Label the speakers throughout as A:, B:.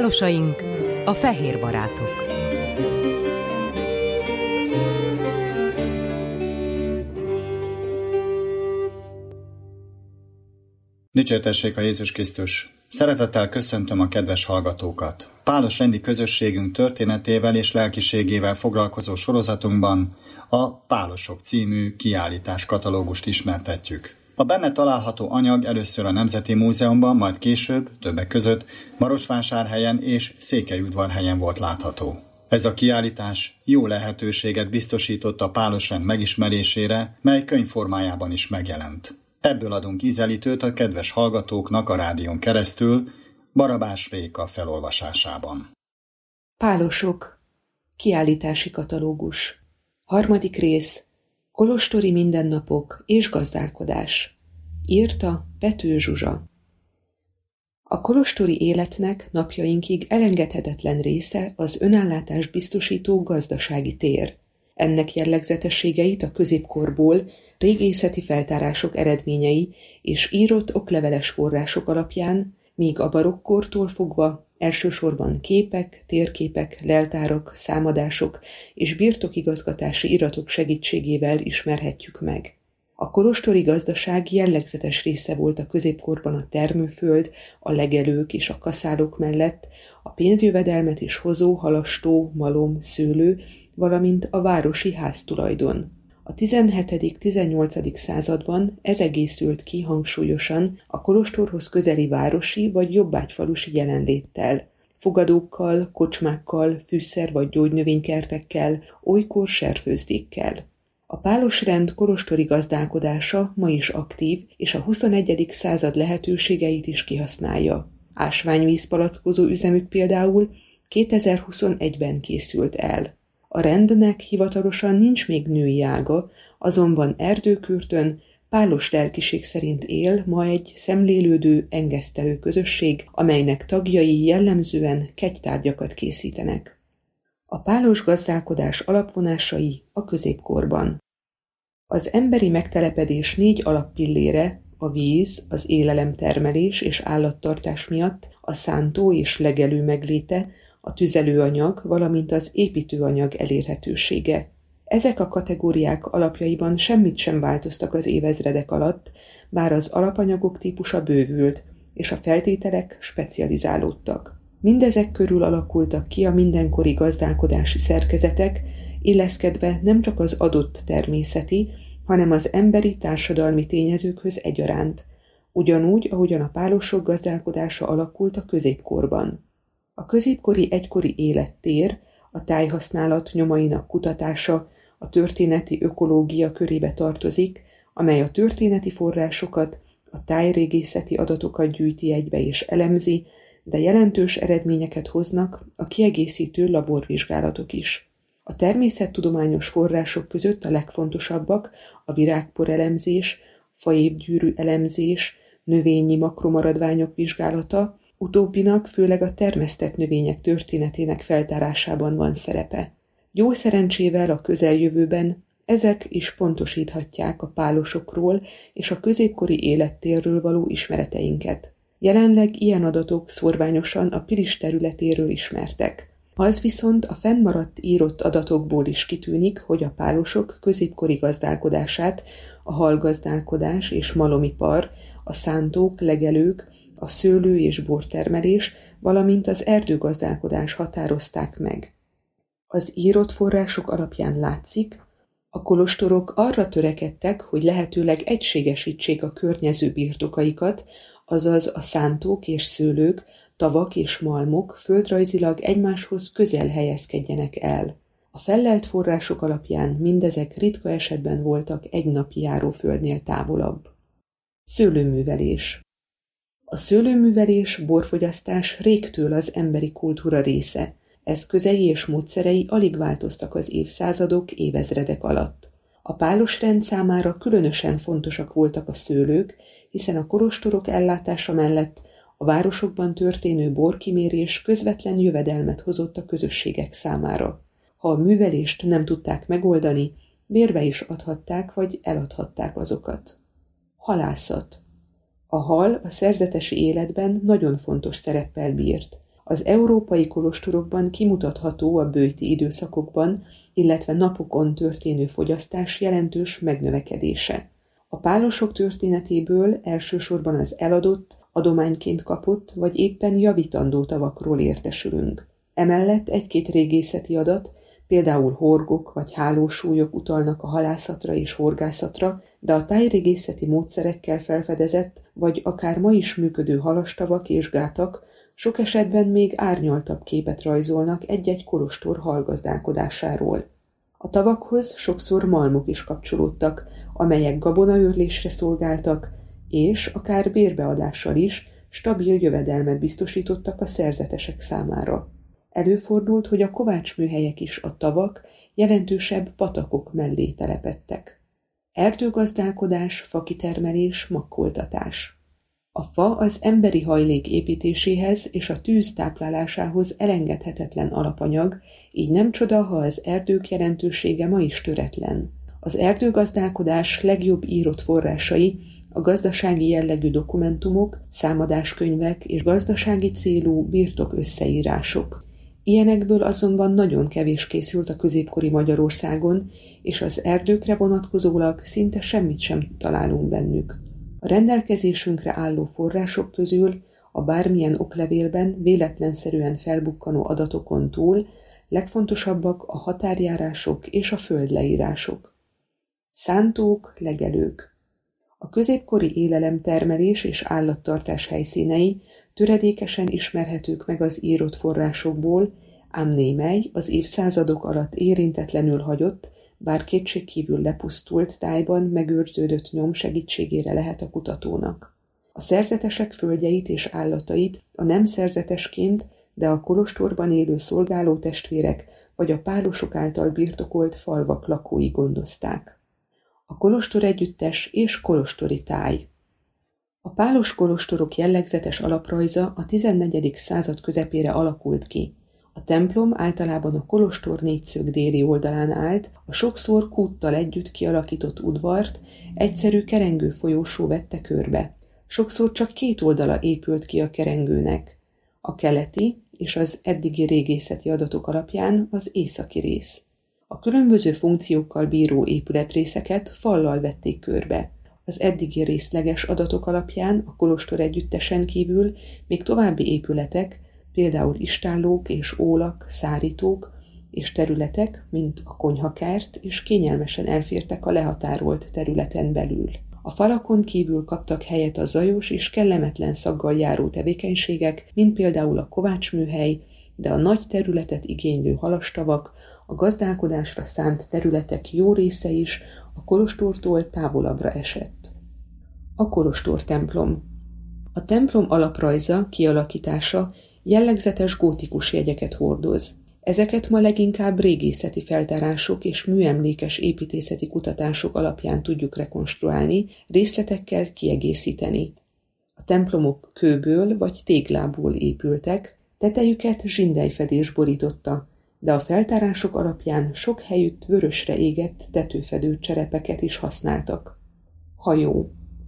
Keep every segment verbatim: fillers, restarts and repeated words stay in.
A: Pálosaink, a fehér barátok.
B: Dicsértessék a Jézus Krisztus! Szeretettel köszöntöm a kedves hallgatókat! Pálos rendi közösségünk történetével és lelkiségével foglalkozó sorozatunkban a Pálosok című kiállítás katalógust ismertetjük. A benne található anyag először a Nemzeti Múzeumban, majd később, többek között Marosvásárhelyen és Székelyudvarhelyen volt látható. Ez a kiállítás jó lehetőséget biztosított a pálosrend megismerésére, mely könyvformájában is megjelent. Ebből adunk ízelítőt a kedves hallgatóknak a rádión keresztül, Barabás Réka felolvasásában.
C: Pálosok. Kiállítási katalógus. Harmadik rész. Kolostori mindennapok és gazdálkodás. Írta Pető Zsuzsa. A kolostori életnek napjainkig elengedhetetlen része az önellátást biztosító gazdasági tér. Ennek jellegzetességeit a középkorból régészeti feltárások eredményei és írott okleveles források alapján, míg a barokkortól fogva elsősorban képek, térképek, leltárak, számadások és birtokigazgatási iratok segítségével ismerhetjük meg. A kolostori gazdaság jellegzetes része volt a középkorban a termőföld, a legelők és a kaszálok mellett, a pénzjövedelmet is hozó halastó, malom, szőlő, valamint a városi háztulajdon. A tizenhetedik-tizennyolcadik században ez egészült ki hangsúlyosan a kolostorhoz közeli városi vagy jobbágyfalusi jelenléttel, fogadókkal, kocsmákkal, fűszer- vagy gyógynövénykertekkel, olykor serfőzdékkel. A pálosrend kolostori gazdálkodása ma is aktív, és a huszonegyedik század lehetőségeit is kihasználja. Ásványvízpalackozó üzemük például kétezer-huszonegyben készült el. A rendnek hivatalosan nincs még női ága, azonban Erdőkürtön pálos lelkiség szerint él ma egy szemlélődő, engesztelő közösség, amelynek tagjai jellemzően kegytárgyakat készítenek. A pálos gazdálkodás alapvonásai a középkorban. Az emberi megtelepedés négy alappillére, a víz, az élelemtermelés és állattartás miatt a szántó és legelő megléte, a tüzelőanyag, valamint az építőanyag elérhetősége. Ezek a kategóriák alapjaiban semmit sem változtak az évezredek alatt, bár az alapanyagok típusa bővült, és a feltételek specializálódtak. Mindezek körül alakultak ki a mindenkori gazdálkodási szerkezetek, illeszkedve nem csak az adott természeti, hanem az emberi társadalmi tényezőkhöz egyaránt, ugyanúgy, ahogyan a pálosok gazdálkodása alakult a középkorban. A középkori egykori élettér, a tájhasználat nyomainak kutatása a történeti ökológia körébe tartozik, amely a történeti forrásokat, a tájrégészeti adatokat gyűjti egybe és elemzi, de jelentős eredményeket hoznak a kiegészítő laborvizsgálatok is. A természettudományos források között a legfontosabbak a virágpor elemzés, faévgyűrű elemzés, növényi makromaradványok vizsgálata, utóbbinak főleg a termesztett növények történetének feltárásában van szerepe. Jó szerencsével a közeljövőben ezek is pontosíthatják a pálosokról és a középkori élettérről való ismereteinket. Jelenleg ilyen adatok szórványosan a Pilis területéről ismertek. Az viszont a fennmaradt írott adatokból is kitűnik, hogy a pálosok középkori gazdálkodását, a halgazdálkodás és malomipar, a szántók, legelők, a szőlő- és bortermelés, valamint az erdőgazdálkodás határozták meg. Az írott források alapján látszik, a kolostorok arra törekedtek, hogy lehetőleg egységesítsék a környező birtokaikat, azaz a szántók és szőlők, tavak és malmok földrajzilag egymáshoz közel helyezkedjenek el. A fellelt források alapján mindezek ritka esetben voltak egy napi járóföldnél távolabb. Szőlőművelés. A szőlőművelés, borfogyasztás régtől az emberi kultúra része, eszközei és módszerei alig változtak az évszázadok, évezredek alatt. A pálosrend számára különösen fontosak voltak a szőlők, hiszen a kolostorok ellátása mellett a városokban történő borkimérés közvetlen jövedelmet hozott a közösségek számára. Ha a művelést nem tudták megoldani, bérbe is adhatták vagy eladhatták azokat. Halászat. A hal a szerzetesi életben nagyon fontos szereppel bírt. Az európai kolostorokban kimutatható a böjti időszakokban, illetve napokon történő fogyasztás jelentős megnövekedése. A pálosok történetéből elsősorban az eladott, adományként kapott vagy éppen javítandó tavakról értesülünk. Emellett egy-két régészeti adat, például horgok vagy hálósúlyok utalnak a halászatra és horgászatra, de a tájrégészeti módszerekkel felfedezett, vagy akár ma is működő halastavak és gátak sok esetben még árnyaltabb képet rajzolnak egy-egy kolostor hallgazdálkodásáról. A tavakhoz sokszor malmok is kapcsolódtak, amelyek gabonaőrlésre szolgáltak, és akár bérbeadással is stabil jövedelmet biztosítottak a szerzetesek számára. Előfordult, hogy a kovácsműhelyek is a tavak, jelentősebb patakok mellé telepedtek. Erdőgazdálkodás, fakitermelés, makkoltatás. A fa az emberi hajlék építéséhez és a tűz táplálásához elengedhetetlen alapanyag, így nem csoda, ha az erdők jelentősége ma is töretlen. Az erdőgazdálkodás legjobb írott forrásai a gazdasági jellegű dokumentumok, számadáskönyvek és gazdasági célú birtok összeírások. Ilyenekből azonban nagyon kevés készült a középkori Magyarországon, és az erdőkre vonatkozólag szinte semmit sem találunk bennük. A rendelkezésünkre álló források közül a bármilyen oklevélben véletlenszerűen felbukkanó adatokon túl legfontosabbak a határjárások és a földleírások. Szántók, legelők. A középkori élelemtermelés és állattartás helyszínei töredékesen ismerhetők meg az írott forrásokból, ám némely az évszázadok alatt érintetlenül hagyott, bár kétségkívül lepusztult tájban megőrződött nyom segítségére lehet a kutatónak. A szerzetesek földjeit és állatait a nem szerzetesként, de a kolostorban élő szolgáló testvérek vagy a pálosok által birtokolt falvak lakói gondozták. A kolostor együttes és kolostori táj. A pálos kolostorok jellegzetes alaprajza a tizennegyedik század közepére alakult ki. A templom általában a kolostor négyszög déli oldalán állt, a sokszor kúttal együtt kialakított udvart egyszerű kerengő folyósó vette körbe. Sokszor csak két oldala épült ki a kerengőnek. A keleti és az eddigi régészeti adatok alapján az északi rész. A különböző funkciókkal bíró épületrészeket fallal vették körbe. Az eddigi részleges adatok alapján a kolostor együttesen kívül még további épületek, például istállók és ólak, szárítók és területek, mint a konyhakert, és kényelmesen elfértek a lehatárolt területen belül. A falakon kívül kaptak helyet a zajos és kellemetlen szaggal járó tevékenységek, mint például a kovácsműhely, de a nagy területet igénylő halastavak, a gazdálkodásra szánt területek jó része is a kolostortól távolabbra esett. A kolostor templom. A templom alaprajza, kialakítása jellegzetes gótikus jegyeket hordoz. Ezeket ma leginkább régészeti feltárások és műemlékes építészeti kutatások alapján tudjuk rekonstruálni, részletekkel kiegészíteni. A templomok kőből vagy téglából épültek, tetejüket zsindelyfedés borította, de a feltárások alapján sok helyütt vörösre égett tetőfedő cserepeket is használtak. Hajó.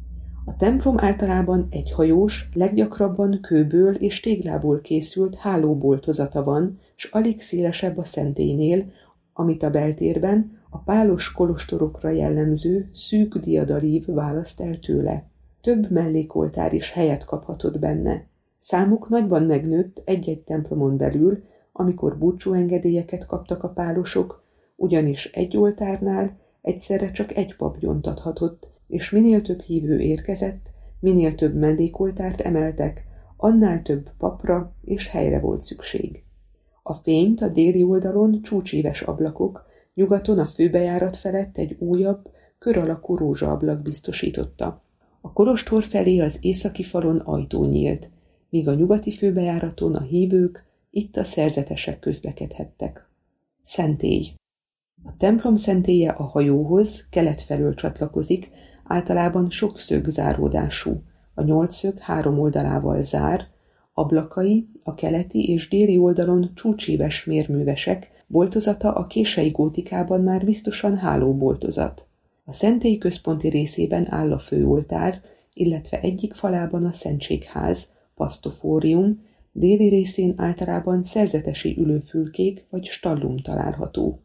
C: A templom általában egy hajós, leggyakrabban kőből és téglából készült hálóboltozata van, s alig szélesebb a szentélynél, amit a beltérben a pálos kolostorokra jellemző szűk diadalív választ el tőle. Több mellékoltár is helyet kaphatott benne. Számuk nagyban megnőtt egy-egy templomon belül, amikor búcsúengedélyeket kaptak a pálosok, ugyanis egy oltárnál egyszerre csak egy pap gyontathatott, és minél több hívő érkezett, minél több mellékoltárt emeltek, annál több papra és helyre volt szükség. A fényt a déli oldalon csúcsíves ablakok, nyugaton a főbejárat felett egy újabb, kör alakú rózsaablak biztosította. A kolostor felé az északi falon ajtó nyílt, míg a nyugati főbejáraton a hívők, itt a szerzetesek közlekedhettek. Szentély. A templom szentélye a hajóhoz kelet felől csatlakozik, általában sokszög záródású, a nyolcszög három oldalával zár, ablakai a keleti és déli oldalon csúcsíves mérművesek, boltozata a kései gótikában már biztosan hálóboltozat. A szentély központi részében áll a főoltár, illetve egyik falában a szentségház, pasztofórium, Déli részén általában szerzetesi ülőfülkék vagy stallum található.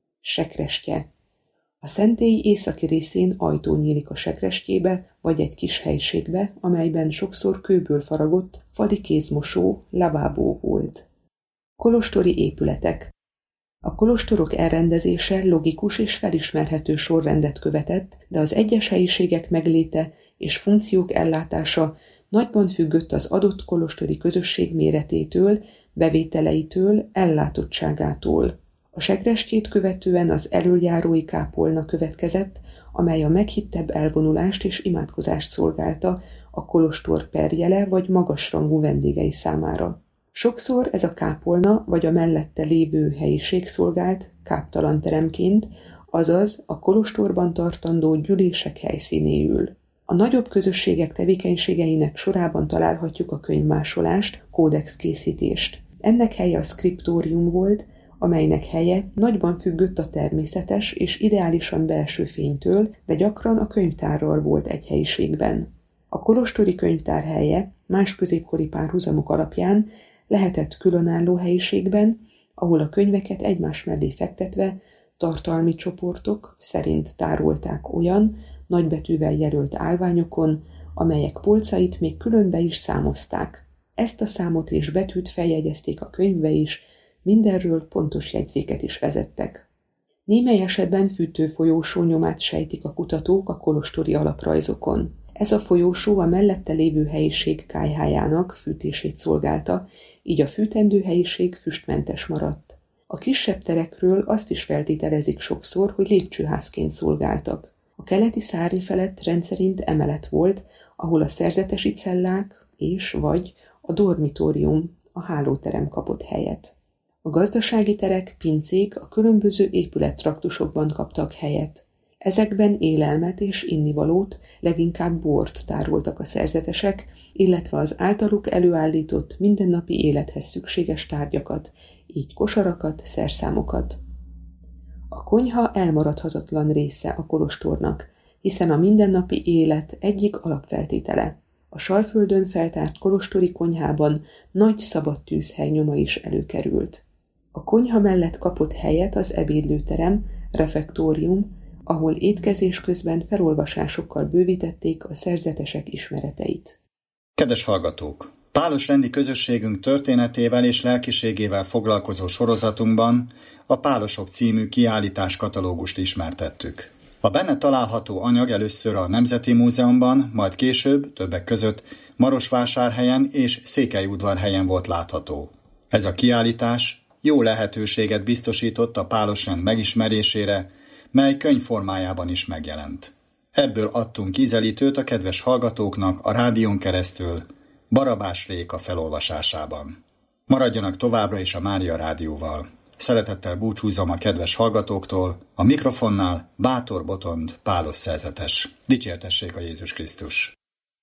C: Sekrestye. A szentély északi részén ajtó nyílik a sekrestjébe vagy egy kis helyiségbe, amelyben sokszor kőből faragott fali kézmosó, lavabó volt. Kolostori épületek. A kolostorok elrendezése logikus és felismerhető sorrendet követett, de az egyes helyiségek megléte és funkciók ellátása nagyban függött az adott kolostori közösség méretétől, bevételeitől, ellátottságától. A sekrestjét követően az elöljárói kápolna következett, amely a meghittebb elvonulást és imádkozást szolgálta a kolostor perjele vagy magasrangú vendégei számára. Sokszor ez a kápolna vagy a mellette lévő helyiség szolgált káptalanteremként, azaz a kolostorban tartandó gyűlések helyszínéül. A nagyobb közösségek tevékenységeinek sorában találhatjuk a könyvmásolást, kódexkészítést. Ennek helye a szkriptórium volt, amelynek helye nagyban függött a természetes és ideálisan belső fénytől, de gyakran a könyvtárral volt egy helyiségben. A kolostori könyvtár helye más középkori párhuzamok alapján lehetett különálló helyiségben, ahol a könyveket egymás mellé fektetve tartalmi csoportok szerint tárolták olyan, nagybetűvel jelölt állványokon, amelyek polcait még különbe is számozták. Ezt a számot és betűt feljegyezték a könyvbe is, mindenről pontos jegyzéket is vezettek. Némely esetben fűtőfolyósó nyomát sejtik a kutatók a kolostori alaprajzokon. Ez a folyósó a mellette lévő helyiség kályhájának fűtését szolgálta, így a fűtendő helyiség füstmentes maradt. A kisebb terekről azt is feltételezik sokszor, hogy lépcsőházként szolgáltak. A keleti szárny felett rendszerint emelet volt, ahol a szerzetesi cellák és vagy a dormitórium, a hálóterem kapott helyet. A gazdasági terek, pincék a különböző épülettraktusokban kaptak helyet. Ezekben élelmet és innivalót, leginkább bort tároltak a szerzetesek, illetve az általuk előállított mindennapi élethez szükséges tárgyakat, így kosarakat, szerszámokat. A konyha elmaradhatatlan része a kolostornak, hiszen a mindennapi élet egyik alapfeltétele. A Salföldön feltárt kolostori konyhában nagy szabad tűzhely nyoma is előkerült. A konyha mellett kapott helyet az ebédlőterem, refektórium, ahol étkezés közben felolvasásokkal bővítették a szerzetesek ismereteit.
B: Kedves hallgatók! Pálos rendi közösségünk történetével és lelkiségével foglalkozó sorozatunkban a Pálosok című kiállítás katalógust ismertettük. A benne található anyag először a Nemzeti Múzeumban, majd később, többek között Marosvásárhelyen és Székelyudvarhelyen volt látható. Ez a kiállítás jó lehetőséget biztosított a pálosrend megismerésére, mely könyv formájában is megjelent. Ebből adtunk ízelítőt a kedves hallgatóknak a rádión keresztül, Barabás Réka felolvasásában. Maradjanak továbbra is a Mária Rádióval. Szeretettel búcsúzom a kedves hallgatóktól, a mikrofonnál Bátor Botond Pálos szerzetes. Dicsértessék a Jézus Krisztus!